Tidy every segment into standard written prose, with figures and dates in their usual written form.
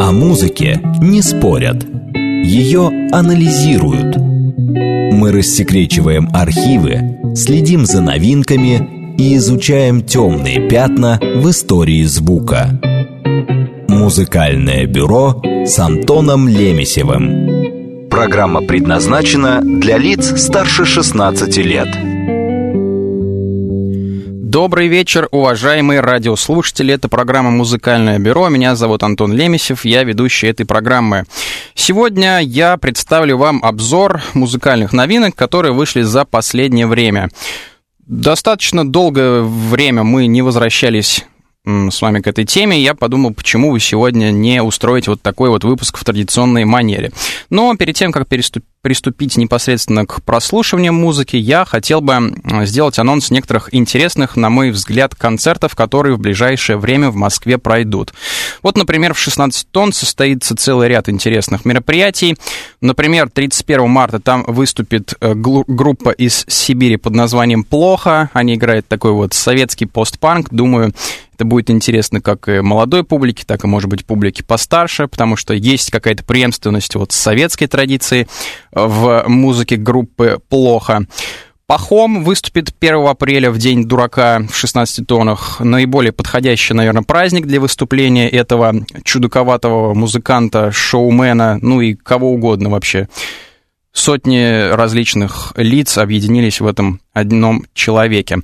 О музыке не спорят, ее анализируют. Мы рассекречиваем архивы, следим за новинками и изучаем темные пятна в истории звука. Музыкальное бюро с Антоном Лемесевым. Программа предназначена для лиц старше 16 лет. Добрый вечер, уважаемые радиослушатели. Это программа «Музыкальное бюро». Меня зовут Антон Лемесев, я ведущий этой программы. Сегодня я представлю вам обзор музыкальных новинок, которые вышли за последнее время. Достаточно долгое время мы не возвращались с вами к этой теме. Я подумал, почему вы сегодня не устроите вот такой вот выпуск в традиционной манере. Но перед тем, как приступить непосредственно к прослушиванию музыки, я хотел бы сделать анонс некоторых интересных, на мой взгляд, концертов, которые в ближайшее время в Москве пройдут. Вот, например, в 16 тонн состоится целый ряд интересных мероприятий. Например, 31 марта там выступит группа из Сибири под названием «Плохо». Они играют такой вот советский постпанк. Думаю, это будет интересно как и молодой публике, так и, может быть, публике постарше, потому что есть какая-то преемственность вот с советской традицией в музыке группы «Плохо». Пахом выступит 1 апреля в День дурака в 16 тоннах. Наиболее подходящий, наверное, праздник для выступления этого чудаковатого музыканта, шоумена, ну и кого угодно вообще. Сотни различных лиц объединились в этом одном человеке.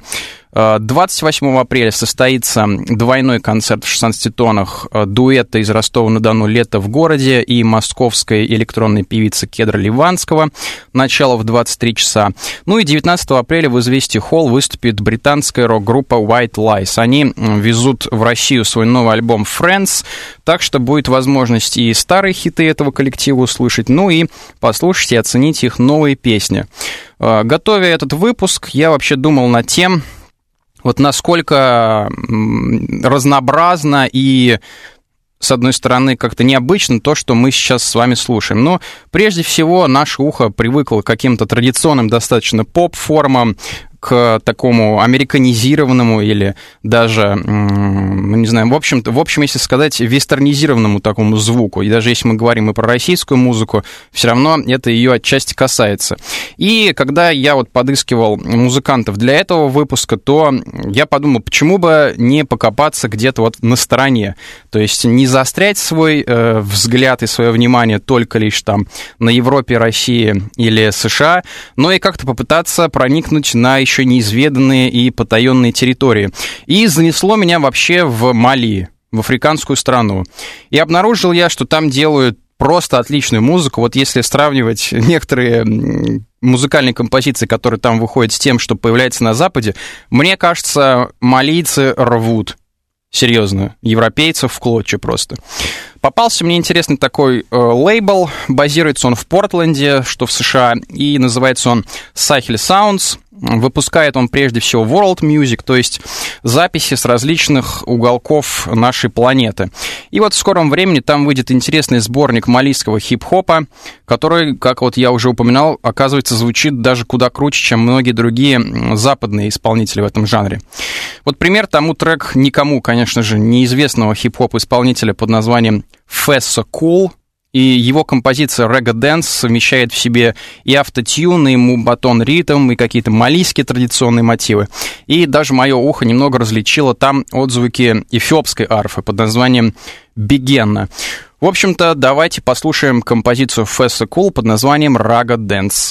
28 апреля состоится двойной концерт в 16 тоннах дуэта из Ростова-на-Дону «Лето в городе» и московской электронной певицы Кедра Ливанского. Начало в 23 часа. Ну и 19 апреля в «Известий Холл» выступит британская рок-группа White Lies. Они везут в Россию свой новый альбом «Friends», так что будет возможность и старые хиты этого коллектива услышать, ну и послушать и оценить их новые песни. Готовя этот выпуск, я вообще думал над тем, вот насколько разнообразно и, с одной стороны, как-то необычно то, что мы сейчас с вами слушаем. Но прежде всего наше ухо привыкло к каким-то традиционным достаточно поп-формам, к такому американизированному или даже, не знаю, в общем, если сказать, вестернизированному такому звуку. И даже если мы говорим и про российскую музыку, все равно это ее отчасти касается. И когда я вот подыскивал музыкантов для этого выпуска, то я подумал, почему бы не покопаться где-то вот на стороне. То есть не заострять свой взгляд и свое внимание только лишь там на Европе, России или США, но и как-то попытаться проникнуть на еще неизведанные и потаенные территории. И занесло меня вообще в Мали, в африканскую страну. И обнаружил я, что там делают просто отличную музыку. Вот если сравнивать некоторые музыкальные композиции, которые там выходят, с тем, что появляется на Западе, мне кажется, малийцы рвут. Серьезно, европейцев в клочья просто. Попался мне интересный такой лейбл, базируется он в Портленде, что в США, и называется он Sahel Sounds. Выпускает он прежде всего world music, то есть записи с различных уголков нашей планеты. И вот в скором времени там выйдет интересный сборник малийского хип-хопа, который, как вот я уже упоминал, оказывается, звучит даже куда круче, чем многие другие западные исполнители в этом жанре. Вот пример тому трек никому, конечно же, неизвестного хип-хоп-исполнителя под названием Fessa Cool. И его композиция «Reggae Dance» совмещает в себе и автотюн, и мубатон ритм, и какие-то малийские традиционные мотивы. И даже мое ухо немного различило там отзвуки эфиопской арфы под названием «Бигенна». В общем-то, давайте послушаем композицию Fessa Cool под названием «Reggae Dance».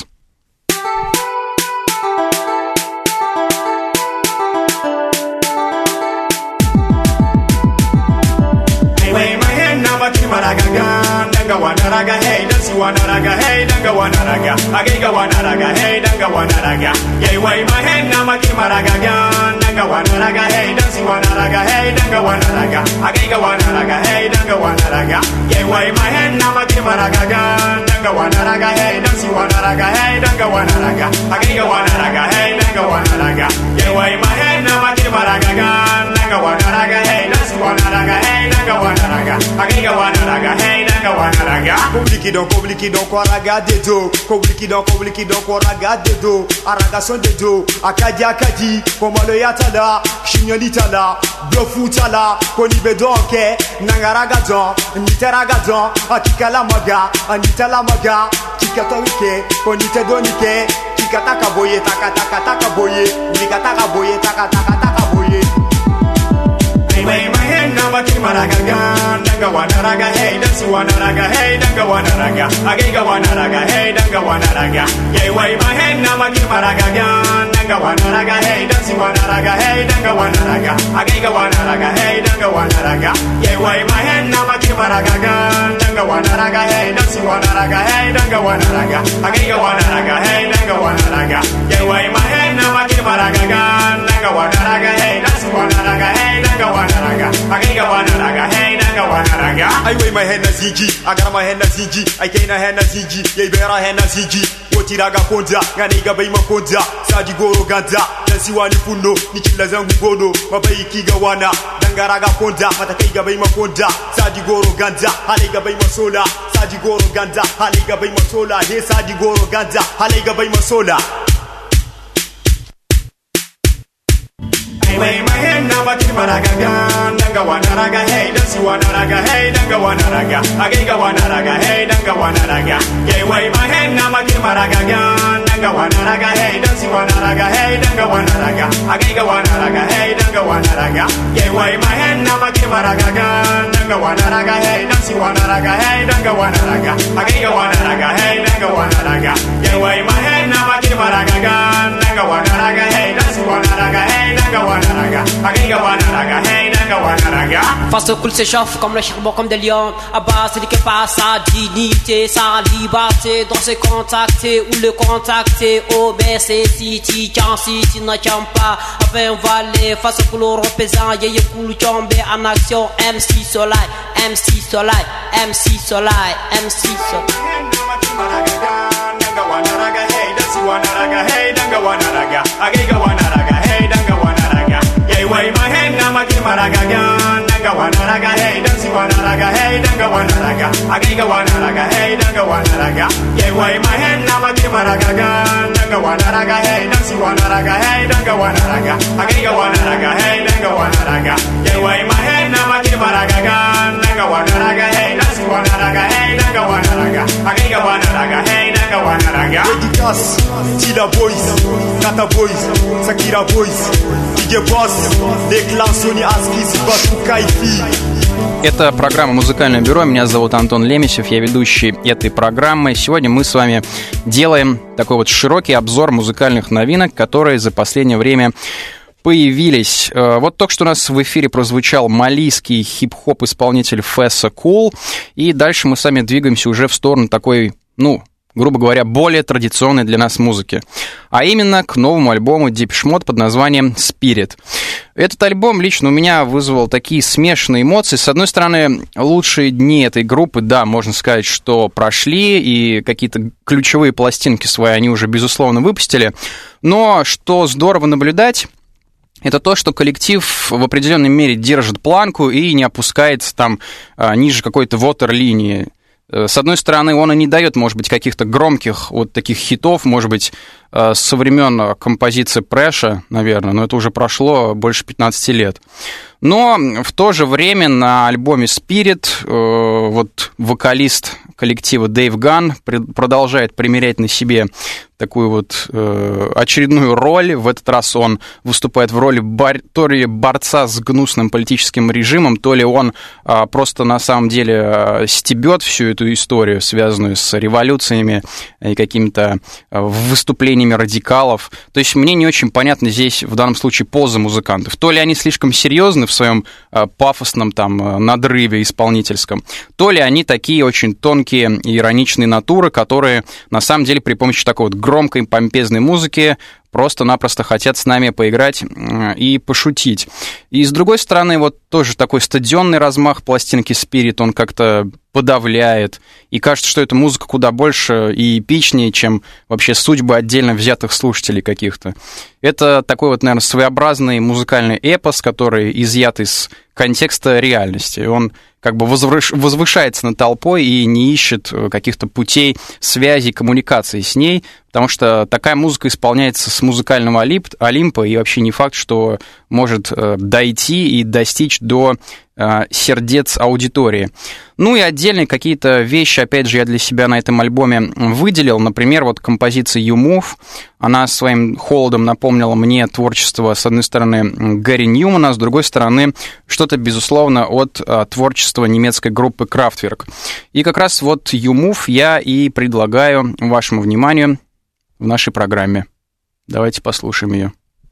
Wanaraga, hey, dance wanaraga, hey, danga wanaraga, agaiga wanaraga, hey, danga wanaraga, yay way my hand na makimaraga, danga wanaraga, hey, dance wanaraga, hey, danga wanaraga, agaiga wanaraga, hey, danga wanaraga, yay way my hand na makimaraga, danga wanaraga, hey, dance wanaraga, hey, danga wanaraga, agaiga wanaraga, hey, danga wanaraga, yay way my hand na makimaraga, danga wanaraga, hey, dance wanaraga, hey, danga wanaraga, agaiga wanaraga, hey. nanga wanaraga. Koblikido, koraga dedo. Koblikido, koraga dedo. Araga son dedo. Akadi, komalo yatala. Shinyoli tala. Blofu tala. Konibe donke. Nangaraga don. Niteraga don. Akikala maga. Anitala maga. Kikatorike. Konite donike. Kikataka boye. Taka boye. Nikataka boye. Taka boye. Hey, my hand number Kimaraga, Nanga Wanaraga, hey, that's Wanaraga, hey, Nanga Wanaraga, Agega Wanaraga, hey, Nanga Wanaraga, yay, way my hand number Kimaraga, Nanga Wanaraga, hey, that's Wanaraga, hey, Nanga Wanaraga, Agega Wanaraga, hey, Nanga Wanaraga, yay, way my hand number Kimaraga, Nanga Wanaraga, hey, that's Wanaraga, hey, Nanga Wanaraga, Agega Wanaraga, hey, Nanga Wanaraga, yay, way my hand number Kimaraga, Nanga Wanaraga, hey, that's Wanaraga, hey, Nanga Wanaraga, Agega Wanaraga, hey, Nanga Wanaraga. I weigh my hand as Zigi, I got my hand as Zigi, I can't hand as Zigi, ye bear hand as Zigi. Otiraga Konda, Ganiga Baima Konda, Sadi Goro Ganda, Nasiwani Funo, Nikila Zangu Godo, Babai Kigawana, Dangaraga Konda, Matakaiga Baima Konda, Sadi Goro Ganda, Haliga Baima Sola, Sadi Goro Ganda, Haliga Baima Sola, He Sadi Goro Ganda, Haliga Baima Sola. Way my hand now but Kimaraga, Nanga Wanaraga, hey, that's Wanaraga, hey, Nanga Wanaraga, Agega Wanaraga, hey, Nanga Wanaraga, yay, way my hand now but Kimaraga, Nanga Wanaraga, hey, that's Wanaraga, hey, Nanga Wanaraga, Agega Wanaraga, hey, Nanga Wanaraga, yay, way my hand now but Kimaraga, Nanga Wanaraga, hey, that's Wanaraga, hey, Nanga Wanaraga, Agega Wanaraga, hey, Nanga Wanaraga, yay, way my hand now but Kimaraga, Nanga Wanaraga, hey, that's Wanaraga, hey, Nanga Wanaraga. Face au cool s'échauffe comme le charbon, comme des lions. À bas, c'est que pas sa dignité, sa liberté. Dans ses contactés ou le contacter. Obéissé, si tu tiens, si tu ne tiens pas. Avec un valet, face au cool européen. Y'a y'a cool tombé en action. MC Soleil, MC Soleil, MC Soleil, MC Soleil. Way my hand now my Kimaraga, Nanga Wanaraga, hey, that's Wanaraga, hey, Nanga Wanaraga, Agega Wanaraga, hey, Nanga Wanaraga, yeah, way my hand now my Kimaraga, Nanga Wanaraga, hey, that's Wanaraga, hey, Nanga Wanaraga, Agega Wanaraga, hey, Nanga Wanaraga, yeah, way my hand now my Kimaraga, Nanga Wanaraga, hey, that's Wanaraga, hey, Nanga Wanaraga, Agega Wanaraga, hey, Nanga Wanaraga. Dédicace, Tila Boys, Kata Boys, Sakira Boys, DJ Boss. Это программа «Музыкальное бюро». Меня зовут Антон Лемесев, я ведущий этой программы. Сегодня мы с вами делаем такой вот широкий обзор музыкальных новинок, которые за последнее время появились. Вот только что у нас в эфире прозвучал малийский хип-хоп исполнитель Fessa Cool, и дальше мы с вами двигаемся уже в сторону такой, грубо говоря, более традиционной для нас музыки. А именно к новому альбому Depeche Mode под названием Spirit. Этот альбом лично у меня вызвал такие смешанные эмоции. С одной стороны, лучшие дни этой группы, да, можно сказать, что прошли, и какие-то ключевые пластинки свои они уже, безусловно, выпустили. Но что здорово наблюдать, это то, что коллектив в определенной мере держит планку и не опускается там ниже какой-то ватерлинии. С одной стороны, он и не дает, может быть, каких-то громких вот таких хитов, может быть, со времен композиции Преша, наверное, но это уже прошло больше 15 лет. Но в то же время на альбоме Spirit вот вокалист коллектива Дэйв Ганн продолжает примерять на себе такую вот очередную роль. В этот раз он выступает в роли то ли борца с гнусным политическим режимом, то ли он просто на самом деле стебет всю эту историю, связанную с революциями и какими-то выступлениями радикалов. То есть мне не очень понятно здесь в данном случае поза музыкантов. То ли они слишком серьезны в своем пафосном там надрыве исполнительском, то ли они такие очень тонкие и ироничные натуры, которые на самом деле при помощи такой вот громкой помпезной музыки просто-напросто хотят с нами поиграть и пошутить. И с другой стороны, вот тоже такой стадионный размах пластинки Spirit, он как-то подавляет. И кажется, что эта музыка куда больше и эпичнее, чем вообще судьбы отдельно взятых слушателей каких-то. Это такой вот, наверное, своеобразный музыкальный эпос, который изъят из контекста реальности. Он как бы возвышается над толпой и не ищет каких-то путей связи, коммуникации с ней, потому что такая музыка исполняется с музыкального Олимпа, и вообще не факт, что может дойти и достичь до сердец аудитории. Ну и отдельные какие-то вещи, опять же, я для себя на этом альбоме выделил. Например, вот композиция «You Move», она своим холодом напомнила мне творчество, с одной стороны, Гэри Ньюмана, с другой стороны, что-то, безусловно, от творчества немецкой группы Kraftwerk. И как раз вот «You Move» я и предлагаю вашему вниманию в нашей программе. Давайте послушаем ее.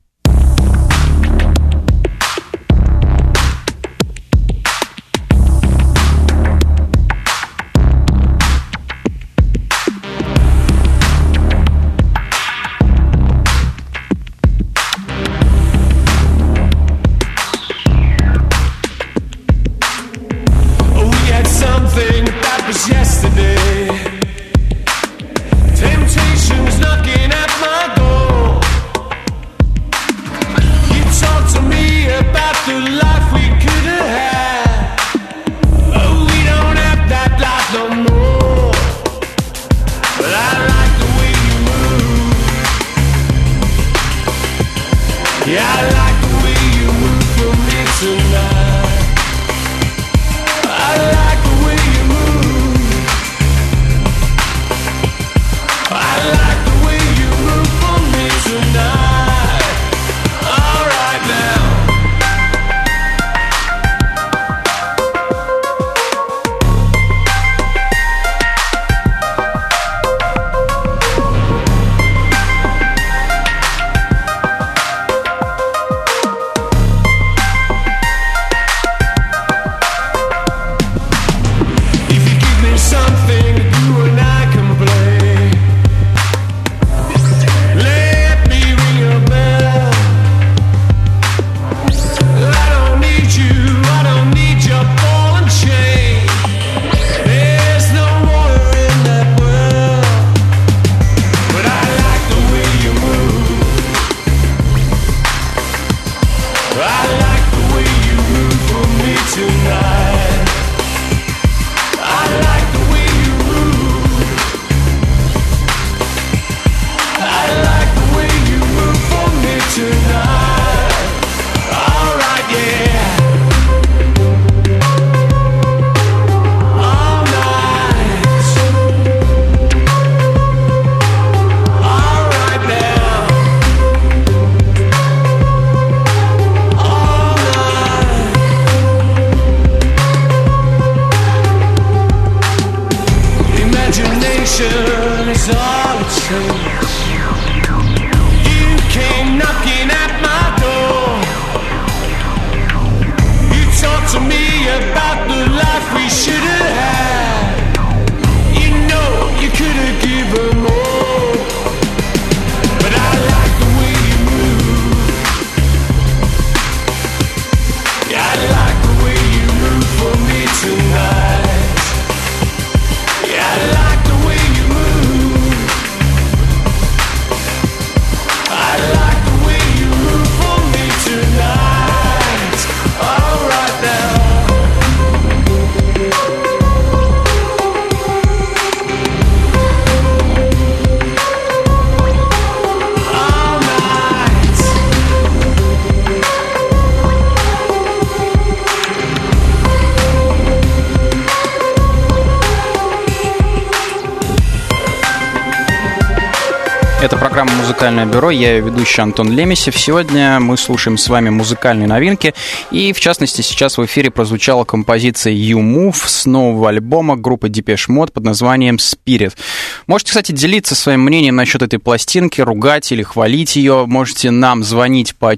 Это программа «Музыкальное бюро», я ее ведущий Антон Лемесев. Сегодня мы слушаем с вами музыкальные новинки, и, в частности, сейчас в эфире прозвучала композиция «You Move» с нового альбома группы Depeche Mode под названием «Spirit». Можете, кстати, делиться своим мнением насчет этой пластинки, ругать или хвалить ее. Можете нам звонить по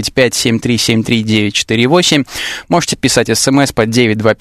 495-7373-948, можете писать смс по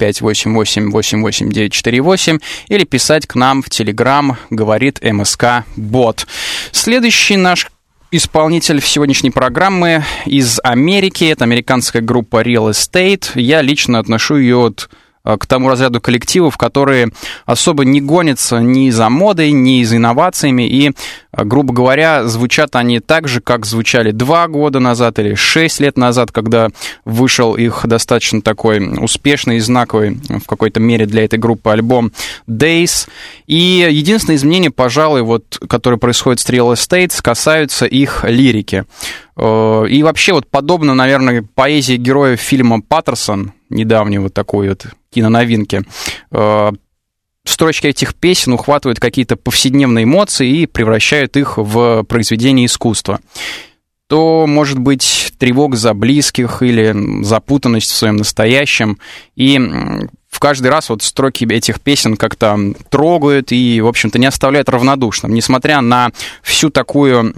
925-88-88-948 или писать к нам в Telegram, говорит МСК Бот. Следующий наш исполнитель сегодняшней программы из Америки. Это американская группа Real Estate. Я лично отношу ее к тому разряду коллективов, которые особо не гонятся ни за модой, ни за инновациями, и, грубо говоря, звучат они так же, как звучали 2 года назад или 6 лет назад, когда вышел их достаточно такой успешный и знаковый в какой-то мере для этой группы альбом Days. И единственное изменение, пожалуй, которое происходит с Real Estate, касаются их лирики. И вообще, подобно, наверное, поэзии героев фильма «Паттерсон», недавнего такой киноновинки, строчки этих песен ухватывают какие-то повседневные эмоции и превращают их в произведение искусства. То, может быть, тревога за близких или запутанность в своем настоящем. И в каждый раз строки этих песен как-то трогают и, в общем-то, не оставляют равнодушным. Несмотря на всю такую,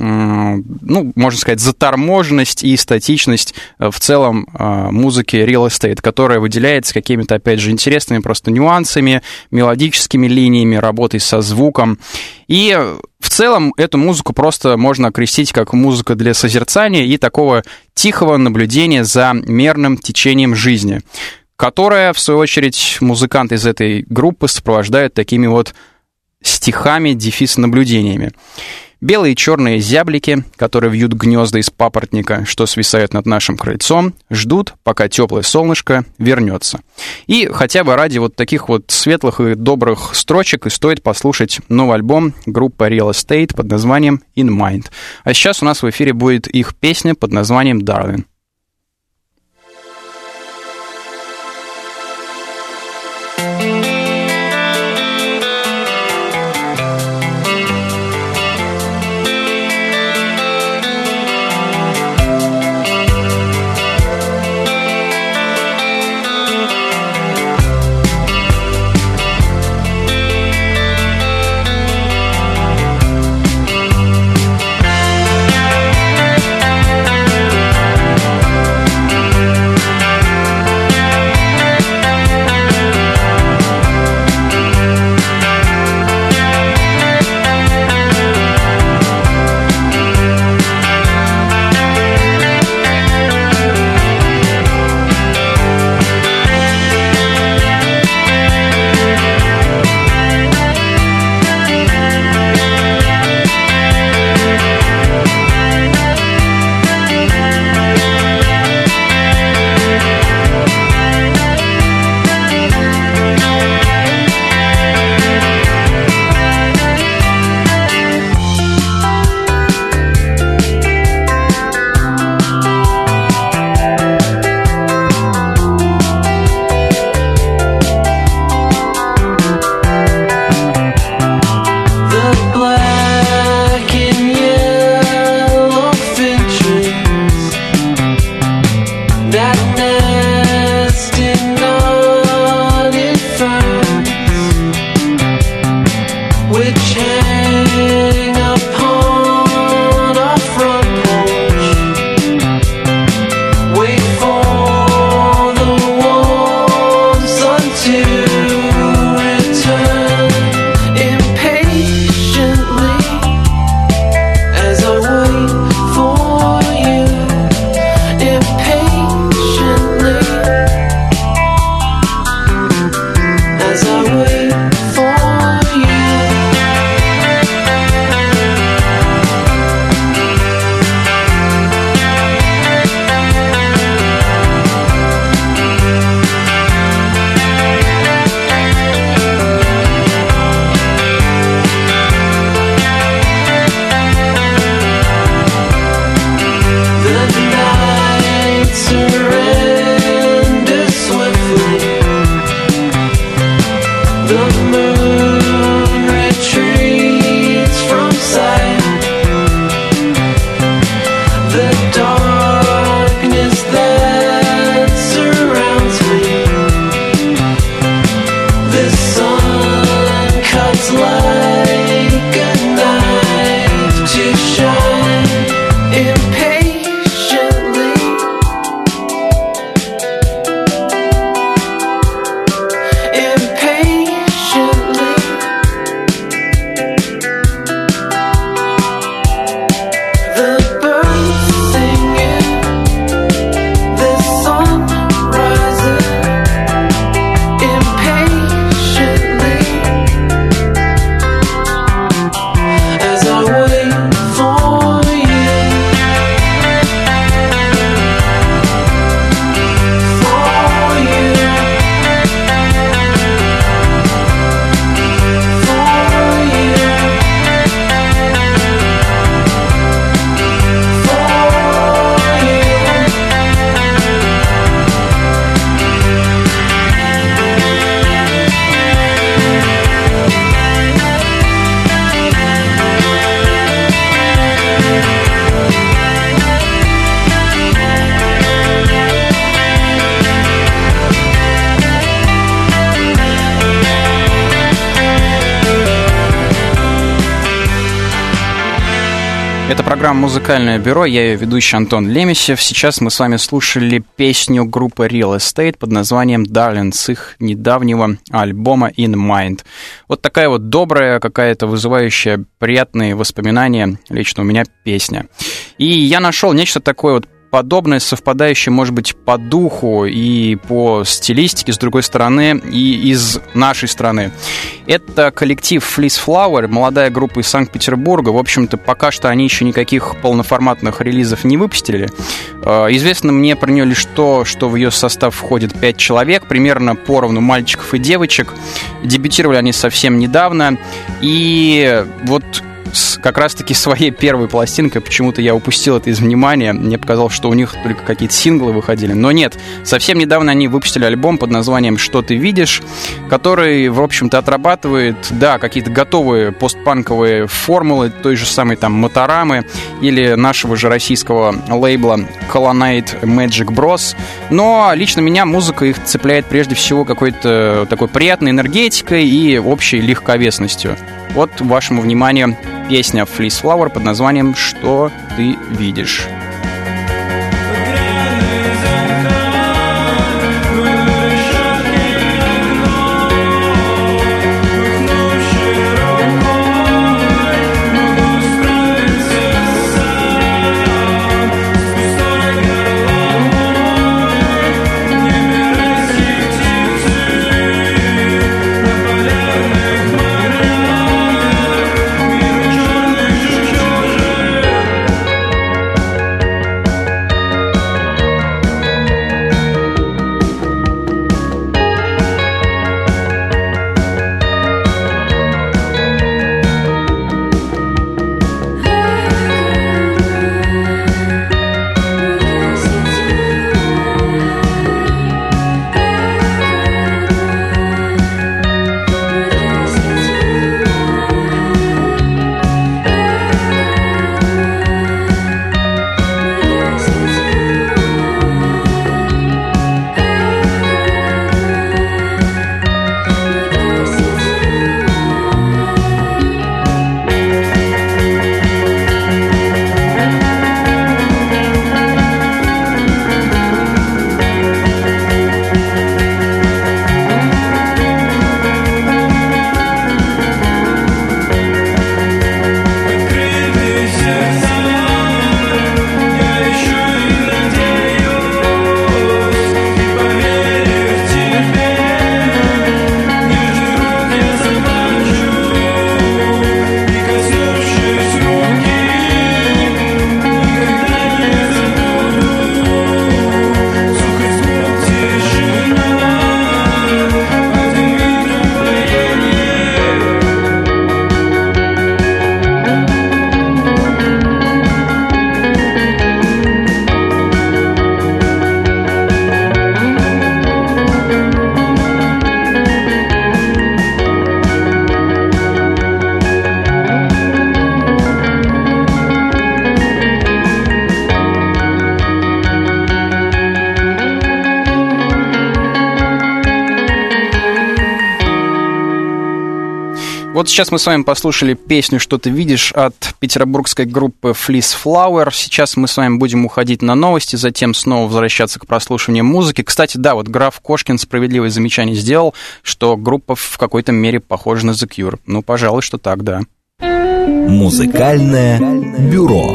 можно сказать, заторможенность и статичность в целом музыки Real Estate, которая выделяется какими-то, опять же, интересными просто нюансами, мелодическими линиями, работой со звуком. И в целом эту музыку просто можно окрестить как музыка для созерцания и такого тихого наблюдения за мерным течением жизни, которая, в свою очередь, музыканты из этой группы сопровождают такими стихами, дефис-наблюдениями. Белые и черные зяблики, которые вьют гнезда из папоротника, что свисают над нашим крыльцом, ждут, пока теплое солнышко вернется. И хотя бы ради таких светлых и добрых строчек и стоит послушать новый альбом группы Real Estate под названием In Mind. А сейчас у нас в эфире будет их песня под названием Darling. Impatiently Это программа «Музыкальное бюро», я ее ведущий Антон Лемесев. Сейчас мы с вами слушали песню группы Real Estate под названием «Darling» с их недавнего альбома «In Mind». Вот такая вот добрая, какая-то вызывающая приятные воспоминания лично у меня песня. И я нашел нечто такое вот подобное, совпадающее, может быть, по духу и по стилистике, с другой стороны, и из нашей страны. Это коллектив Fleece Flower, молодая группа из Санкт-Петербурга. В общем-то, пока что они еще никаких полноформатных релизов не выпустили. Известно мне про нее лишь то, что в ее состав входит 5 человек, примерно поровну мальчиков и девочек. Дебютировали они совсем недавно. И вот как раз-таки своей первой пластинкой, почему-то я упустил это из внимания, мне показалось, что у них только какие-то синглы выходили, но нет, совсем недавно они выпустили альбом под названием «Что ты видишь», который, в общем-то, отрабатывает, да, какие-то готовые постпанковые формулы той же самой там Моторамы или нашего же российского лейбла Colonnade Magic Bros, но лично меня музыка их цепляет прежде всего какой-то такой приятной энергетикой и общей легковесностью. Вот вашему вниманию песня Fleece Flower под названием «Что ты видишь». Вот сейчас мы с вами послушали песню «Что ты видишь» от петербургской группы Fleece Flower. Сейчас мы с вами будем уходить на новости, затем снова возвращаться к прослушиванию музыки. Кстати, да, вот граф Кошкин справедливое замечание сделал, что группа в какой-то мере похожа на The Cure. Ну, пожалуй, что так, да. Музыкальное бюро.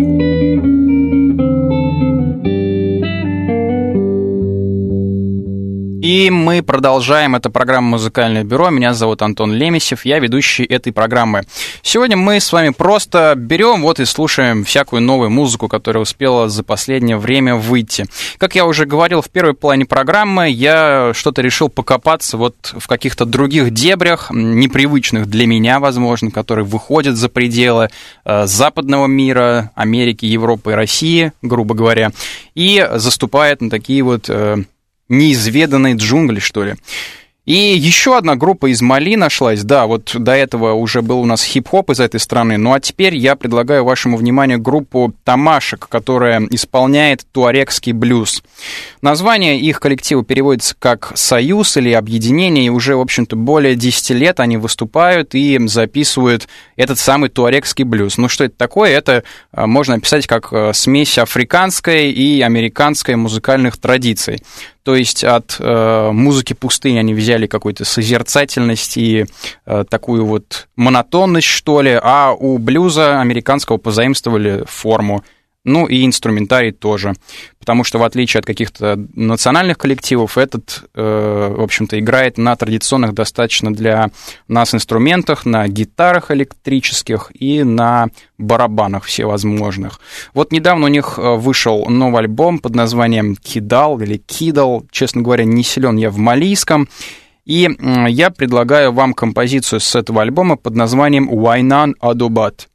И мы продолжаем. Это программа «Музыкальное бюро». Меня зовут Антон Лемесев, я ведущий этой программы. Сегодня мы с вами просто берем вот и слушаем всякую новую музыку, которая успела за последнее время выйти. Как я уже говорил в первой половине программы, я что-то решил покопаться вот в каких-то других дебрях, непривычных для меня, возможно, которые выходят за пределы западного мира, Америки, Европы и России, грубо говоря, и заступают на такие вот неизведанные джунгли, что ли. И еще одна группа из Мали нашлась. Да, вот до этого уже был у нас хип-хоп из этой страны. Ну а теперь я предлагаю вашему вниманию группу Тамашек, которая исполняет туарегский блюз. Название их коллектива переводится как «Союз» или «Объединение». И уже, в общем-то, более 10 лет они выступают и записывают этот самый туарегский блюз. Ну что это такое? Это можно описать как смесь африканской и американской музыкальных традиций. То есть от музыки пустыни они взяли какую-то созерцательность и такую вот монотонность, что ли, а у блюза американского позаимствовали форму. Ну и инструментарий тоже, потому что в отличие от каких-то национальных коллективов, этот, в общем-то, играет на традиционных достаточно для нас инструментах, на гитарах электрических и на барабанах всевозможных. Вот недавно у них вышел новый альбом под названием «Кидал» или «Кидал», честно говоря, не силен я в малийском, и я предлагаю вам композицию с этого альбома под названием «Уайнан Адубат».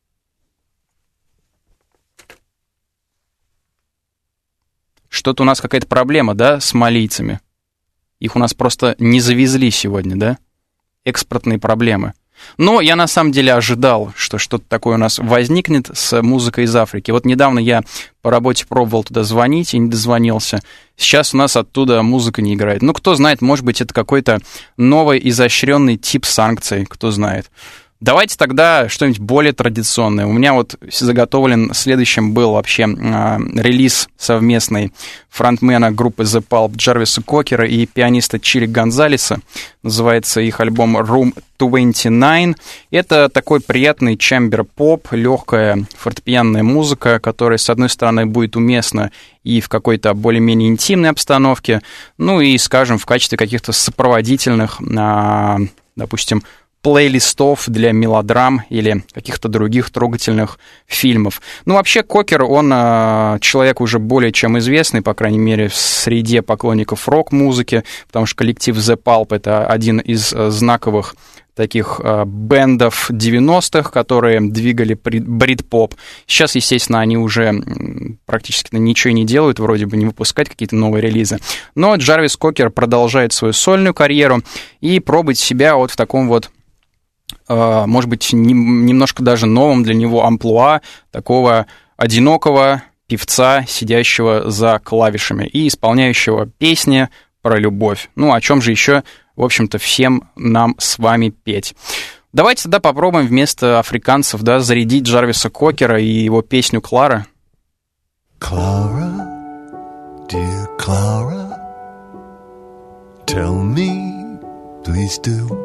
Что-то у нас какая-то проблема, да, с малийцами. Их у нас просто не завезли сегодня, да? Экспортные проблемы. Но я на самом деле ожидал, что что-то такое у нас возникнет с музыкой из Африки. Вот недавно я по работе пробовал туда звонить и не дозвонился. Сейчас у нас оттуда музыка не играет. Ну, кто знает, может быть, это какой-то новый изощренный тип санкций, кто знает. Давайте тогда что-нибудь более традиционное. У меня вот заготовлен следующим был вообще релиз совместный фронтмена группы The Pulp Джарвиса Кокера и пианиста Чили Гонзалеса. Называется их альбом Room 29. Это такой приятный чамбер-поп, легкая фортепианная музыка, которая, с одной стороны, будет уместна и в какой-то более-менее интимной обстановке, ну и, скажем, в качестве каких-то сопроводительных, допустим, плейлистов для мелодрам или каких-то других трогательных фильмов. Ну, вообще, Кокер, он человек уже более чем известный, по крайней мере, в среде поклонников рок-музыки, потому что коллектив The Pulp — это один из знаковых таких бэндов 90-х, которые двигали брит-поп. Сейчас, естественно, они уже практически ничего не делают, вроде бы не выпускать какие-то новые релизы. Но Джарвис Кокер продолжает свою сольную карьеру и пробует себя вот в таком вот, может быть, немножко даже новом для него амплуа такого одинокого певца, сидящего за клавишами и исполняющего песни про любовь. Ну, о чем же еще, в общем-то, всем нам с вами петь. Давайте тогда попробуем вместо африканцев, да, зарядить Джарвиса Кокера и его песню «Клара». Clara, dear Clara, tell me, please do,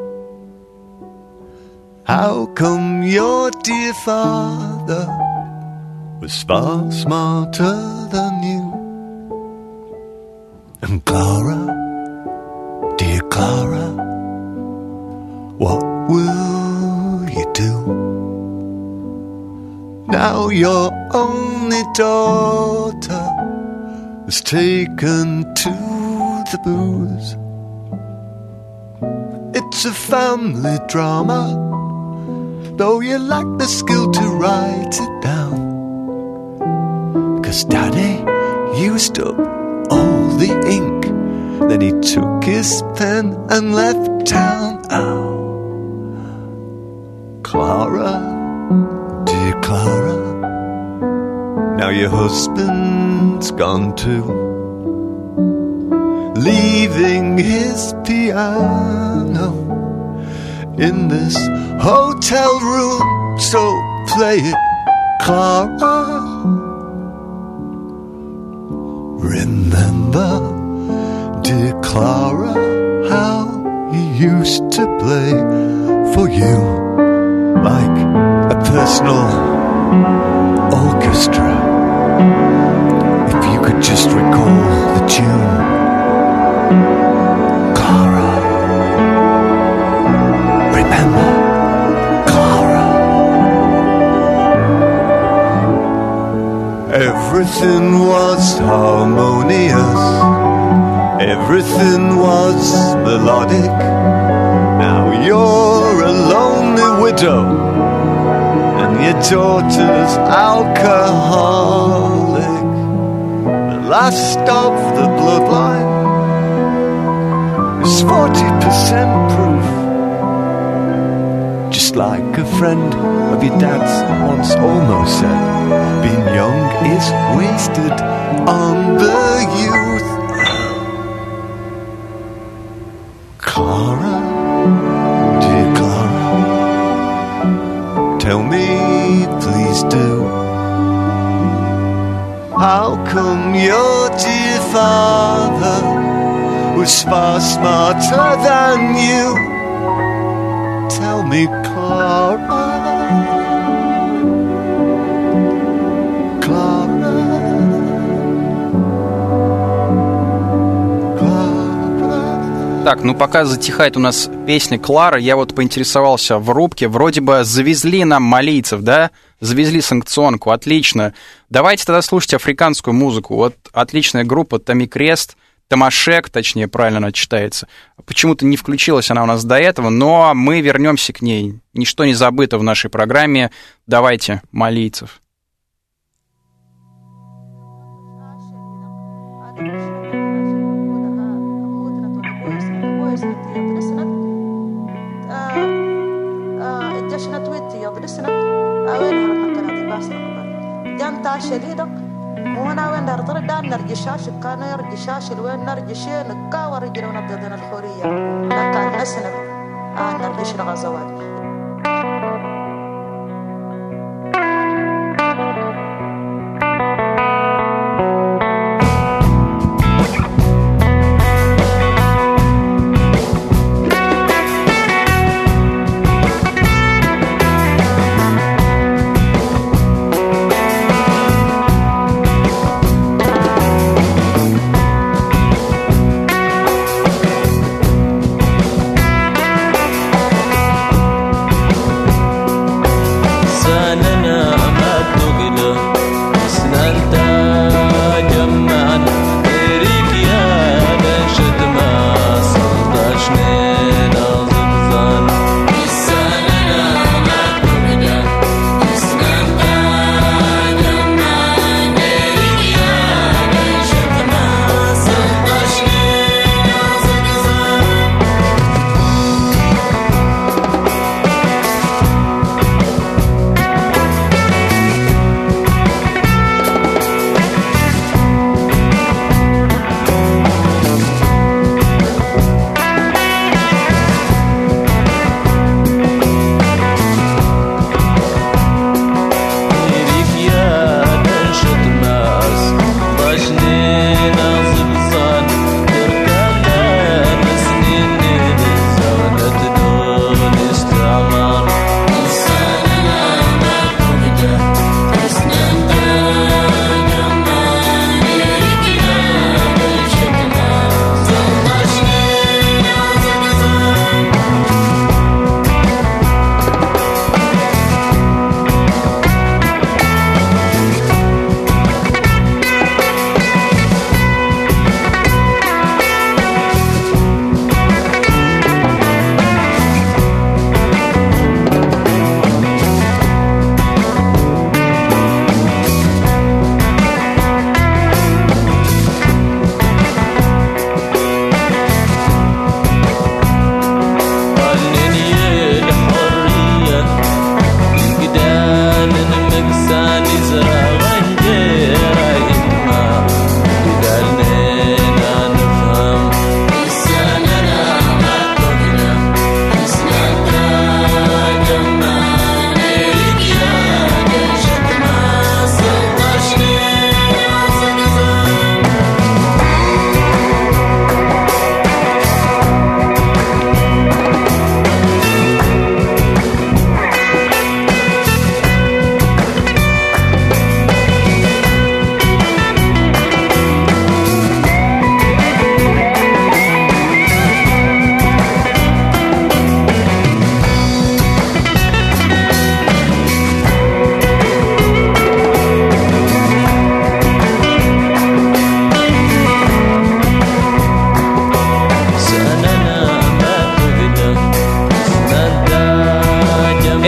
how come your dear father was far smarter than you? And Clara, dear Clara, what will you do? Now your only daughter is taken to the booze. It's a family drama, though you lack the skill to write it down. 'Cause Daddy used up all the ink, then he took his pen and left town. Oh, Clara, dear Clara, now your husband's gone too, leaving his piano in this hotel room. So play it, Clara. Remember, dear Clara, how he used to play for you like a personal orchestra. If you could just recall the tune, Clara. Remember, Clara. Everything was harmonious, everything was melodic. Now you're a lonely widow, and your daughter's alcoholic. The last of the bloodline is was 40% proof. Just like a friend of your dad's once almost said, being young is wasted on the youth. Clara, dear Clara, tell me, please do, how come your dear father was far smarter than you? Tell me, Clara, Clara, Clara. Так, ну пока затихает у нас песня Клара, я вот поинтересовался в рубке, вроде бы завезли нам малийцев, да? Завезли санкционку, отлично. Давайте тогда слушать африканскую музыку. Вот отличная группа Томи Крест, Тамашек, точнее, правильно она читается. Почему-то не включилась она у нас до этого, но мы вернемся к ней. Ничто не забыто в нашей программе. Давайте, малийцев. وانا وين دار طردان نرجشاش كانوا يرجشاش الوين نرجشين نكاور رجل ونبضنا الحوريه لكن نسنب نرجش الغزوات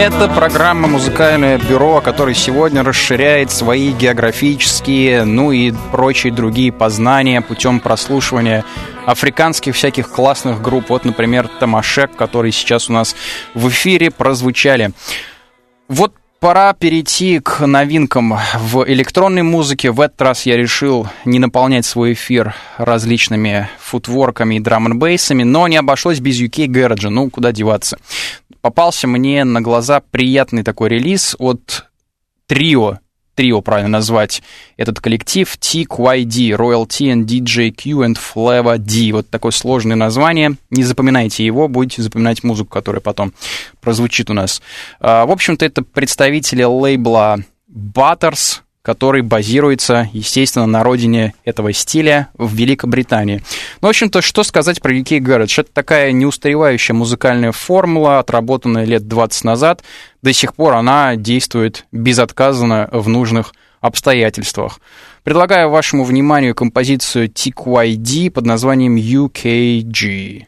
Это программа «Музыкальное бюро», которая сегодня расширяет свои географические, ну и прочие другие познания путем прослушивания африканских всяких классных групп. Вот, например, Тамашек, которые сейчас у нас в эфире прозвучали. Вот пора перейти к новинкам в электронной музыке. В этот раз я решил не наполнять свой эфир различными футворками и драм-н-бейсами, но не обошлось без UK Garage. Ну, куда деваться. Попался мне на глаза приятный такой релиз от трио правильно назвать этот коллектив, TQYD, Royal T and DJ Q and Flavor D. Вот такое сложное название. Не запоминайте его, будете запоминать музыку, которая потом прозвучит у нас. В общем-то, это представители лейбла Butters, который базируется, естественно, на родине этого стиля в Великобритании. Ну, в общем-то, что сказать про UK Garage? Это такая неустаревающая музыкальная формула, отработанная лет 20 назад. До сих пор она действует безотказно в нужных обстоятельствах. Предлагаю вашему вниманию композицию TQYD под названием UKG.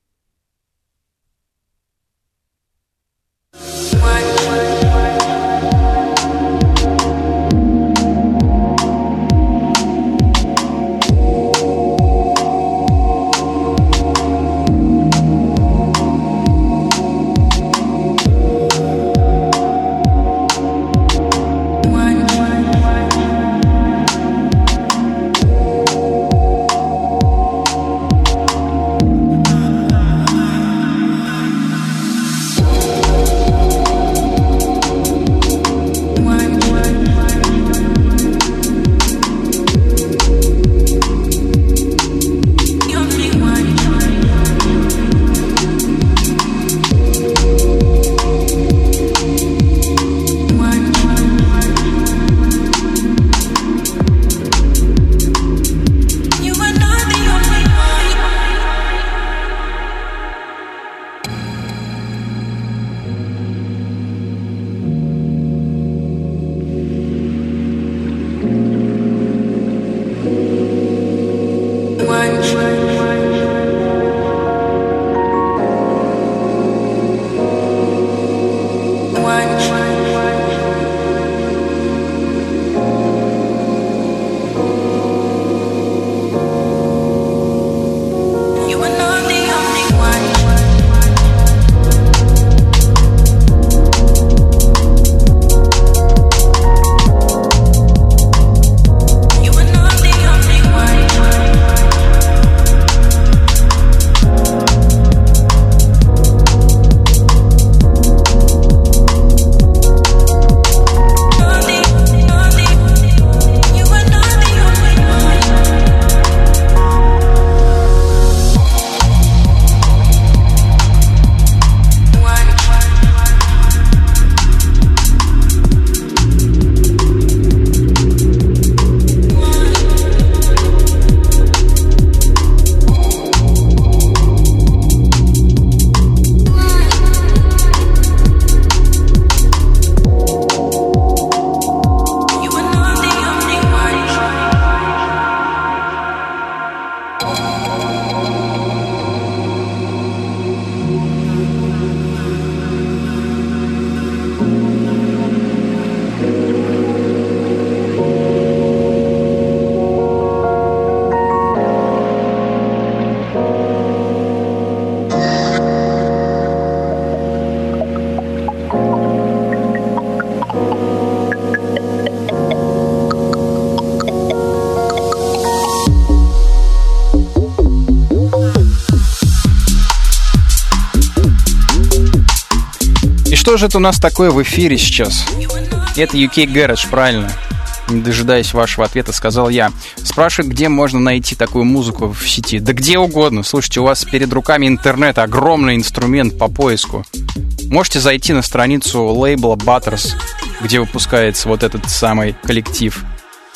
Что же это у нас такое в эфире сейчас? Это UK Garage, правильно. Не дожидаясь вашего ответа, сказал я. Спрашивают, где можно найти такую музыку в сети. Да где угодно. Слушайте, у вас перед руками интернет, огромный инструмент по поиску. Можете зайти на страницу лейбла Butters, где выпускается вот этот самый коллектив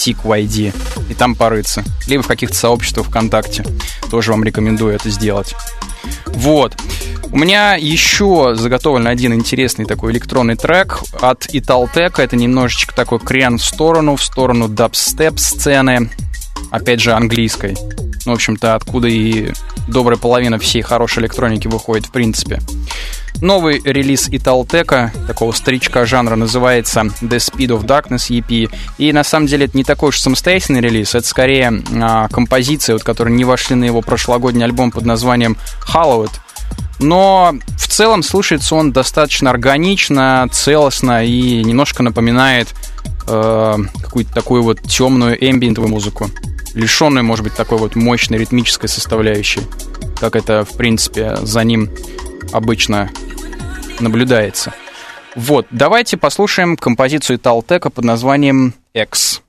TQYD, и там порыться. Либо в каких-то сообществах ВКонтакте. Тоже вам рекомендую это сделать. Вот. У меня еще заготовлен один интересный такой электронный трек от Italtech. Это немножечко такой крен в сторону дабстеп-сцены, опять же, английской. в общем-то, откуда и добрая половина всей хорошей электроники выходит в принципе. Новый релиз Italtech, такого старичка жанра, называется The Speed of Darkness EP. И на самом деле это не такой уж самостоятельный релиз, это скорее композиции, вот, которые не вошли на его прошлогодний альбом под названием Hallowed. Но в целом слушается он достаточно органично, целостно и немножко напоминает какую-то такую вот темную эмбиентовую музыку, лишенную, может быть, такой вот мощной ритмической составляющей, как это, в принципе, за ним обычно наблюдается. Вот, давайте послушаем композицию Italtech под названием X.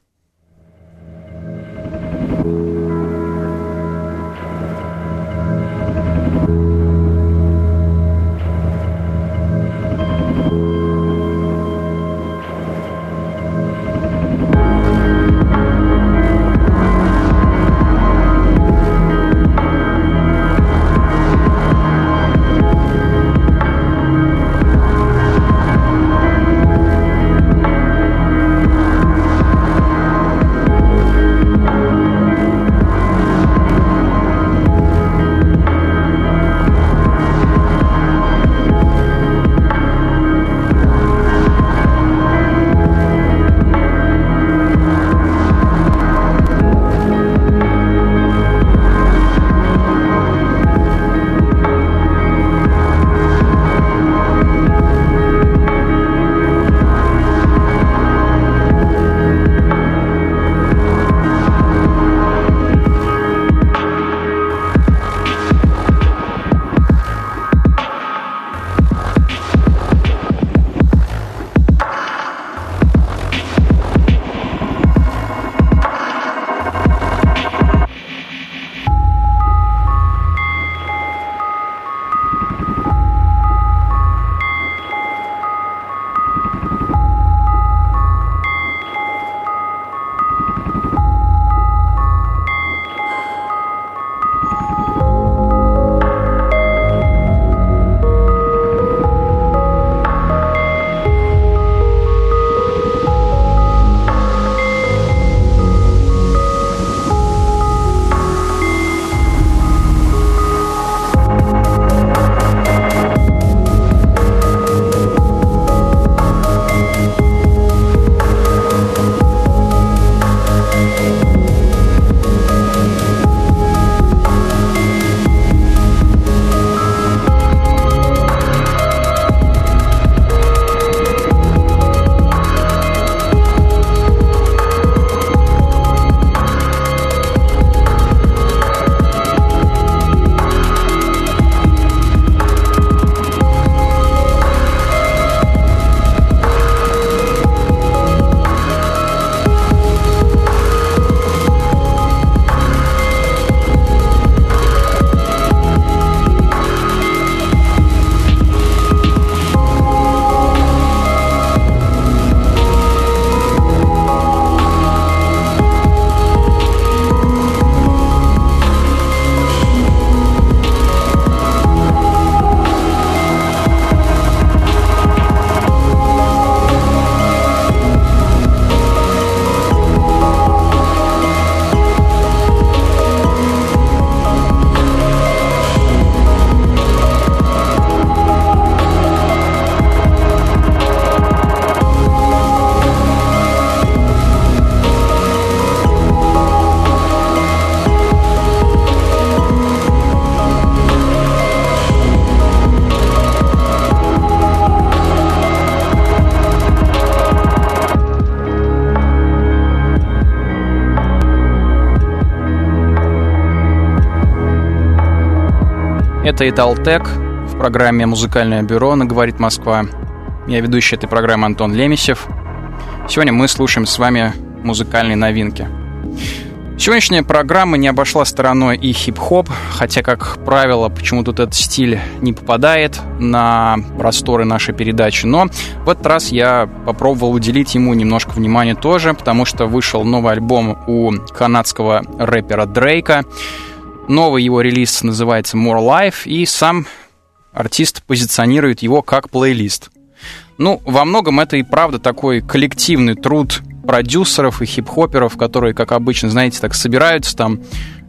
Это Italtech в программе «Музыкальное бюро» на «Говорит Москва». Я ведущий этой программы Антон Лемесев. Сегодня мы слушаем с вами музыкальные новинки. Сегодняшняя программа не обошла стороной и хип-хоп, хотя, как правило, почему-то этот стиль не попадает на просторы нашей передачи. Но в этот раз я попробовал уделить ему немножко внимания тоже, потому что вышел новый альбом у канадского рэпера Дрейка. Новый его релиз называется More Life, и сам артист позиционирует его как плейлист. Ну, во многом это и правда такой коллективный труд продюсеров и хип-хоперов, которые, как обычно, знаете, так собираются там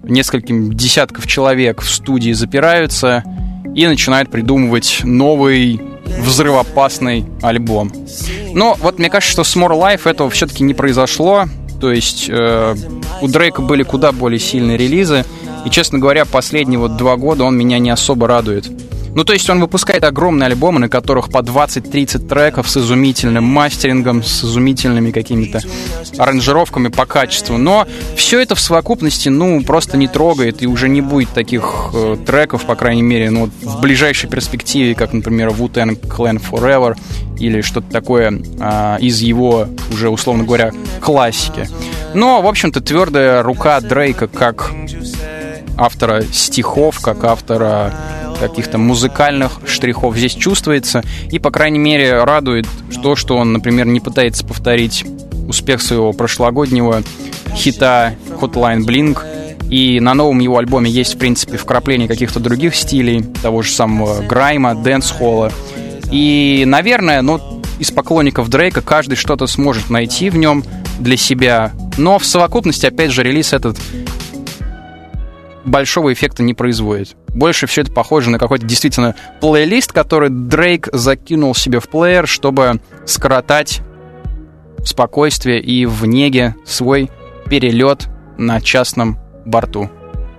нескольким десятков человек в студии запираются и начинают придумывать новый взрывоопасный альбом. Но вот мне кажется, что с More Life этого все-таки не произошло. То есть у Дрейка были куда более сильные релизы. И, честно говоря, последние 2 года он меня не особо радует. Ну, то есть он выпускает огромные альбомы, на которых по 20-30 треков с изумительным мастерингом, с изумительными какими-то аранжировками по качеству. Но все это в совокупности, просто не трогает, и уже не будет таких треков, по крайней мере, в ближайшей перспективе, как, например, Wu-Tang Clan Forever или что-то такое из его, уже, условно говоря, классики. Но, в общем-то, твердая рука Дрейка как автора стихов, как автора каких-то музыкальных штрихов здесь чувствуется. И, по крайней мере, радует то, что он, например, не пытается повторить успех своего прошлогоднего хита Hotline Bling. И на новом его альбоме есть, в принципе, вкрапление каких-то других стилей, того же самого грайма, дэнс-холла. И, наверное, из поклонников Дрейка каждый что-то сможет найти в нем для себя. Но в совокупности, опять же, релиз этот большого эффекта не производит. Больше все это похоже на какой-то действительно плейлист, который Дрейк закинул себе в плеер, чтобы скоротать спокойствие и в неге свой перелет на частном борту.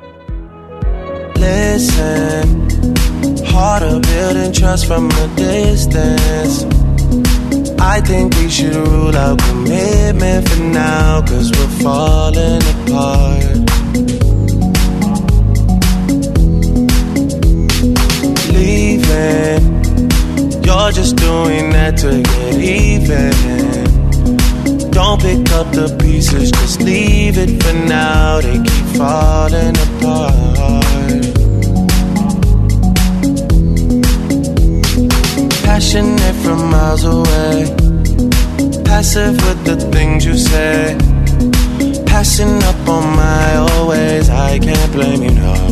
Listen, harder building trust from a distance. I think we should rule out commitment for now, 'cause we're falling apart. Leaving, you're just doing that to get even. Don't pick up the pieces, just leave it for now. They keep falling apart. Passionate from miles away, passive with the things you say, passing up on my always. I can't blame you, no.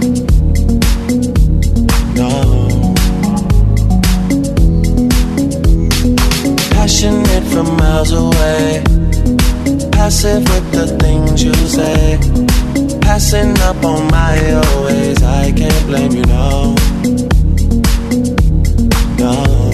Passionate from miles away, passive with the things you say, passing up on my always. I can't blame you, no. No.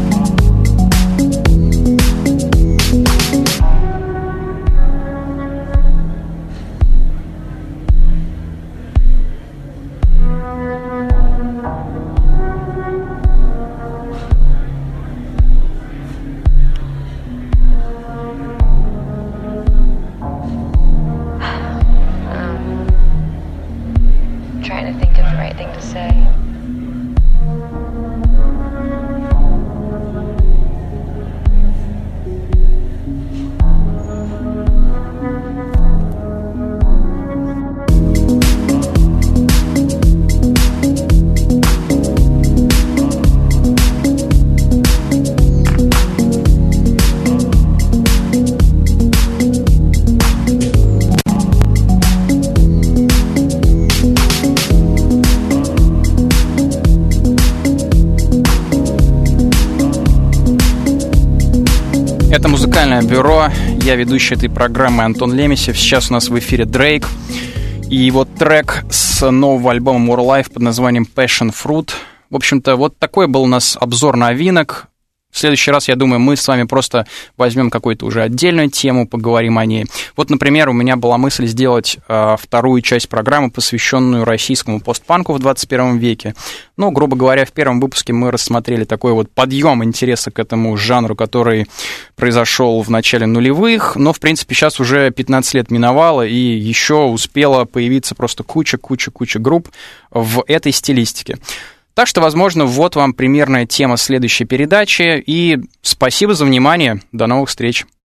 Это «Музыкальное бюро». Я ведущий этой программы Антон Лемесев. Сейчас у нас в эфире Дрейк. И вот трек с нового альбома More Life под названием Passion Fruit. В общем-то, вот такой был у нас обзор новинок. В следующий раз, я думаю, мы с вами просто возьмем какую-то уже отдельную тему, поговорим о ней. Вот, например, у меня была мысль сделать вторую часть программы, посвященную российскому постпанку в 21 веке. Ну, грубо говоря, в первом выпуске мы рассмотрели такой вот подъем интереса к этому жанру, который произошел в начале нулевых, но, в принципе, сейчас уже 15 лет миновало, и еще успела появиться просто куча групп в этой стилистике. Так что, возможно, вот вам примерная тема следующей передачи. И спасибо за внимание. До новых встреч.